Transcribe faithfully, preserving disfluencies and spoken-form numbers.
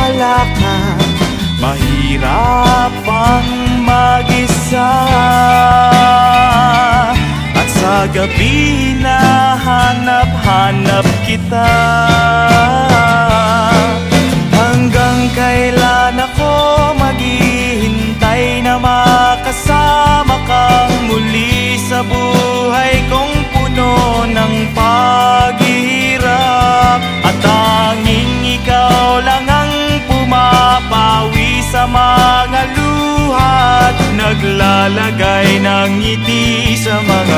wala ka. Mahirap ang mag-isa, at sa gabi na hanap-hanap kita. Hanggang kailan ako maghihintay na makasama kang muli sa buhay kong puno ng paghihirap. At tanging ikaw lang ang pumapawi sa mga luha at naglalagay ng ngiti sa mga